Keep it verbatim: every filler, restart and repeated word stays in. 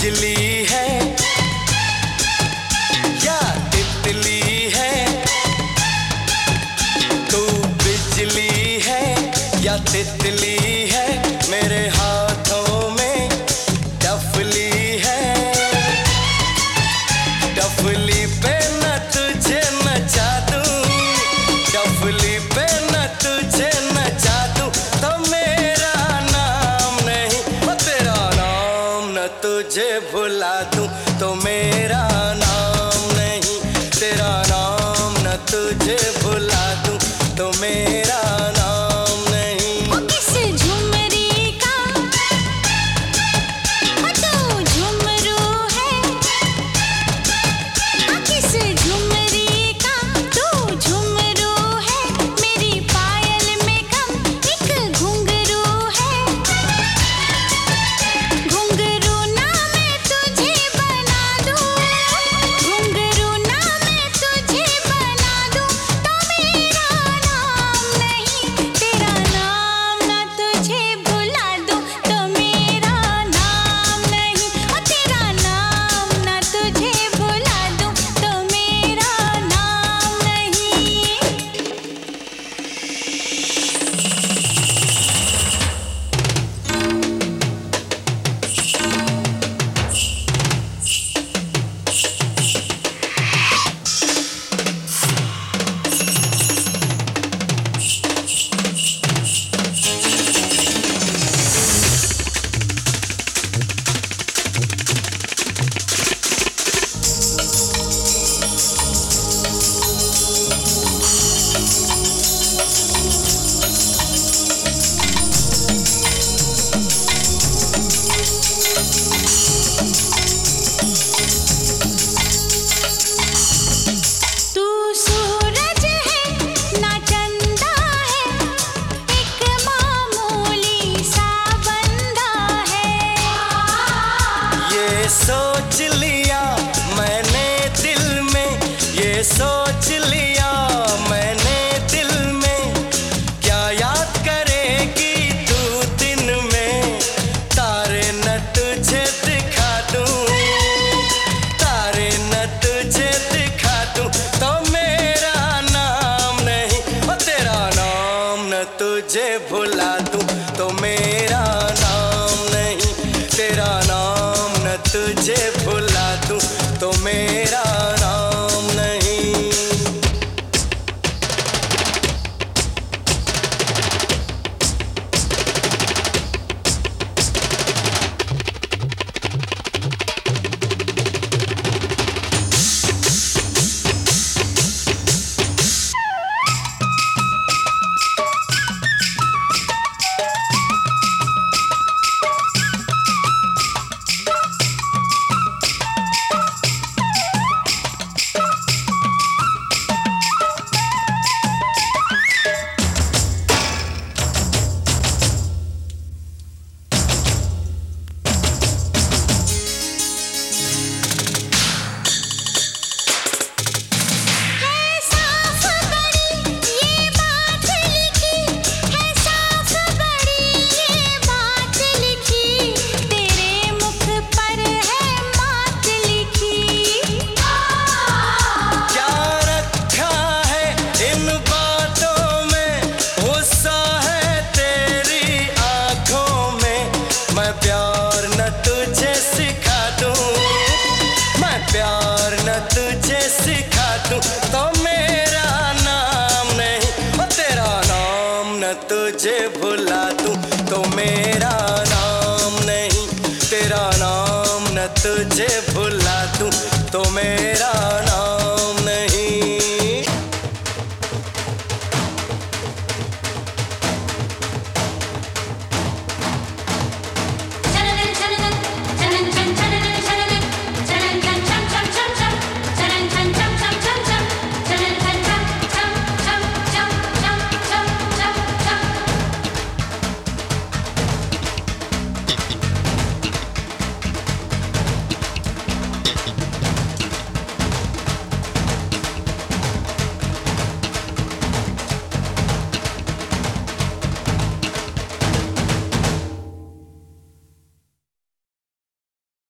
बिजली है या तितली है, तू बिजली है या तितली है, मेरे हाथों में डफली है। डफली पे न तुझे नचा दूं, डफली पे न तुझे नचा दूं, तो मेरा नाम नहीं, ओ तेरा नाम न तुझे भुला दूं, तो मेरा नाम नहीं, तेरा नाम न तुझे भुला दूं, तो मेरा नाम नहीं। ओ किस झुमरी का ओ तू झुमरू है, ओ किस झुमरी का तू झुमरू है, मेरी पायल में कम एक घुंघरू है। घुंघरू ना मैं तुझे बना दूं, घुंघरू ना मैं तुझे बना दूं, तो मेरा नाम नहीं, तेरा नाम ना तुझे भुला दूं, तो मेरा नाम नहीं, ओ तेरा नाम ना तुझे भुला दूं, तो मेरा नाम नहीं। तू सूरज है ना चंदा है, एक मामूली सा बंदा है। ये सोच लिया मैंने दिल में, ये सोच लिया मैंने दिल में, क्या याद करेगी तू दिन में, तारे न तुझे दिखा दूं, तारे न तुझे दिखा दूं, तो मेरा नाम नहीं, ओ तेरा नाम न तुझे भुला दूं, तो मेरा नाम नहीं, तेरा नाम न तुझे भुला दूं, तो मेरा नाम नहीं। है साफ बड़ी ये बात लिखी, है साफ बड़ी ये बात लिखी, तेरे मुख पर है मात लिखी। क्या रखा है इन बातों में, गुस्सा है तेरी आंखों में, मैं प्यार न तुझे सिखा दूं, मैं प्यार न तुझे सिखा दूं, तो मेरा नाम नहीं, ओ तेरा नाम न तुझे भुला दूं, तो मेरा नाम नहीं, तेरा नाम न तुझे भुला दूं, तो मेरा नाम